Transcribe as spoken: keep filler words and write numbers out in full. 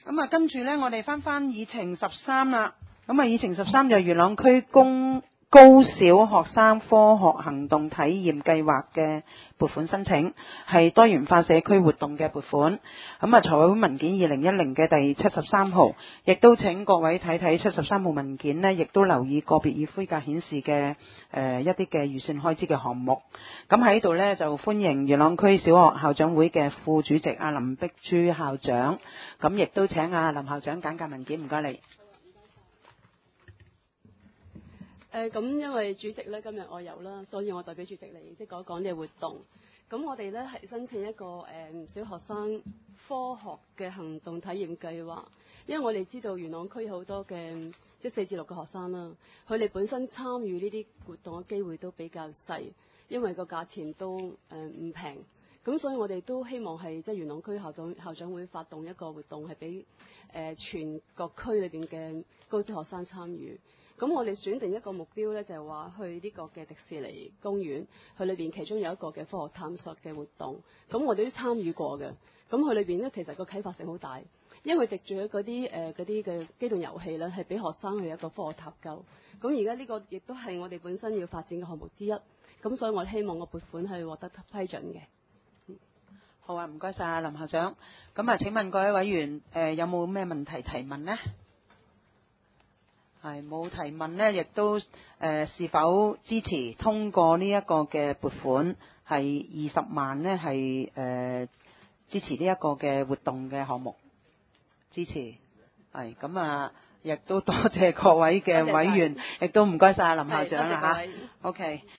咁啊，跟住呢，我哋翻翻議程十三啦。咁啊，議程十三就係元朗區公高小學生科學行動體驗計劃嘅撥款申請，係多元化社區活動嘅撥款。咁啊，財委會文件二零一零嘅第七十三號，亦都請各位睇睇七十三號文件呢，亦都留意個別以灰格顯示嘅誒、呃、一啲嘅預算開支嘅項目。咁喺呢度呢，就歡迎元朗區小學校長會嘅副主席阿林碧珠校長。咁亦都請阿林校長簡介文件，唔該你。 誒咁、呃，因為主席咧今日外遊啦，所以我代表主席嚟即係講講呢個活動。咁我哋咧係申請一個誒、呃、小學生科學嘅行動體驗計劃，因為我哋知道元朗區有好多嘅即係四至六嘅學生啦，佢哋本身參與呢啲活動嘅機會都比較細，因為個價錢都誒唔平。咁、呃、所以我哋都希望係即係元朗區校長校長會發動一個活動，係俾誒全個區裏邊嘅高小學生參與。咁我哋選定一個目標咧，就係話去呢個嘅迪士尼公園，佢裏邊其中有一個嘅科學探索嘅活動。咁我哋都參與過嘅。咁佢裏邊咧，其實個啟發性好大，因為藉住嗰啲誒嗰啲嘅機動遊戲咧，係俾學生去一個科學探究。咁而家呢個亦都係我哋本身要發展嘅項目之一。咁所以我希望個撥款係獲得批准嘅。嗯、 好啊，唔該晒林校長。咁啊，請問各位委員誒、呃、有冇咩問題提問呢？係冇提問呢，亦都誒、呃、是否支持通過呢一個嘅撥款係二十萬呢？係誒、呃、支持呢一個嘅活動嘅項目？支持係咁啊！亦都多謝各位嘅委員，亦都唔該晒林校長啦嚇。OK。